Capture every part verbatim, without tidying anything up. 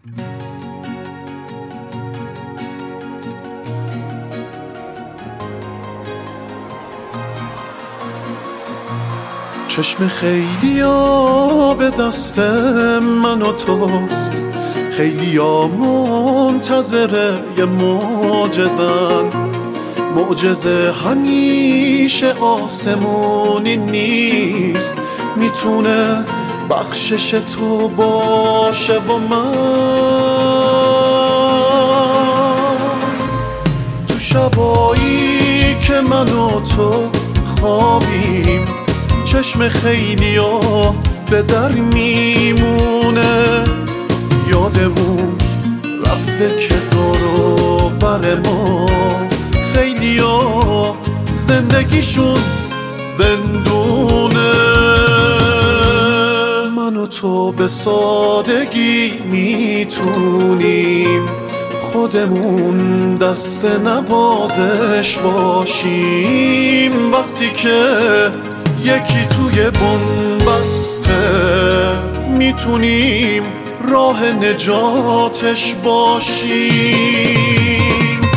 چشم خیلیا به دست من و توست، خیلیا منتظر یه معجزن. معجزه همیشه آسمونی نیست، میتونه بخشش تو باشه و من تو شبایی که من و تو خوابیم، چشم خیلیا به در میمونه. یادمون رفته که دورو بر ما خیلیا زندگیشون زندونه. من و تو به سادگی میتونیم خودمون دست نوازش باشیم، وقتی که یکی توی بن‌بسته میتونیم راه نجاتش باشیم.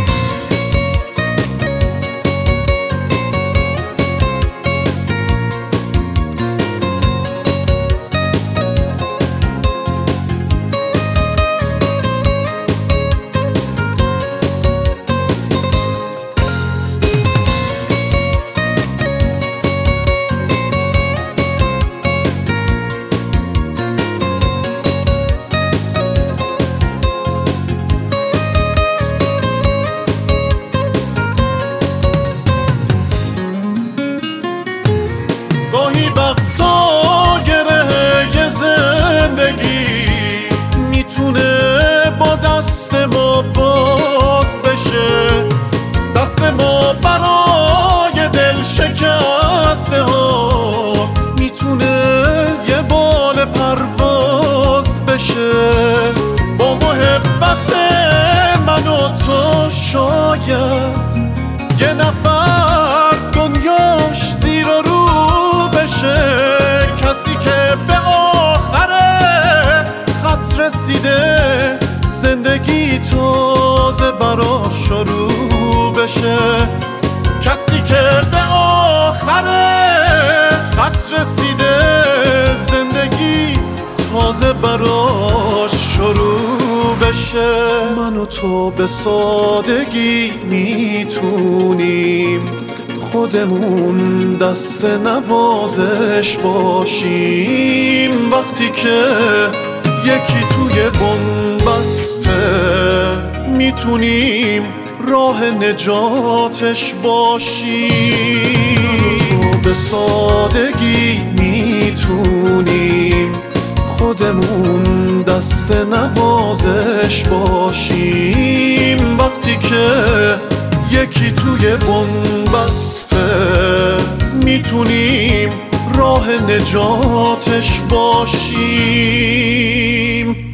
گاهی وقتا گره زندگی میتونه با دست ما باز بشه، دست ما برای دل شکسته ها میتونه یه بال پرواز بشه. با محبت من و تو شاید یه نفر دنیاش زیر و رو بشه، کسی که به آخر خط رسیده زندگی تازه براش شروع بشه. کسی که به آخر خط رسیده زندگی تازه براش شروع بشه. من و تو به سادگی میتونیم خودمون دست نوازش باشیم، وقتی که یکی توی بن‌بسته میتونیم راه نجاتش باشیم. تو به سادگی میتونیم خودمون دست نوازش باشیم، وقتی که یکی توی بن‌بسته میتونیم راه نجاتش باشیم.